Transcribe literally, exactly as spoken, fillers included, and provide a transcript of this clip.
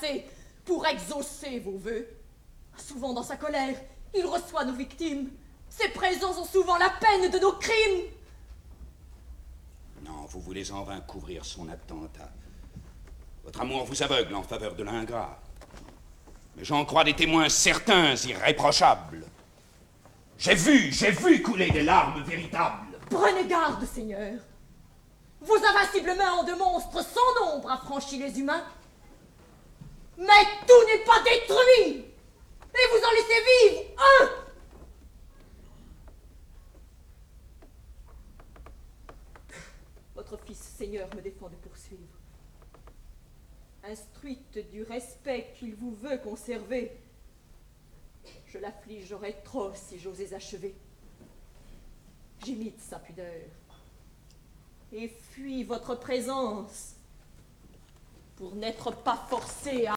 passé pour exaucer vos vœux. Souvent dans sa colère, il reçoit nos victimes. Ses présents ont souvent la peine de nos crimes. Non, vous voulez en vain couvrir son attentat. Votre amour vous aveugle en faveur de l'ingrat. Mais j'en crois des témoins certains, irréprochables. J'ai vu, j'ai vu couler des larmes véritables. Prenez garde, Seigneur. Vos invincibles mains de monstres sans nombre affranchissent les humains. Mais tout n'est pas détruit. Et vous en laissez vivre un. Votre fils, Seigneur, me défend de poursuivre. Instruite du respect qu'il vous veut conserver, je l'affligerais trop si j'osais achever. J'imite sa pudeur et fuis votre présence pour n'être pas forcé à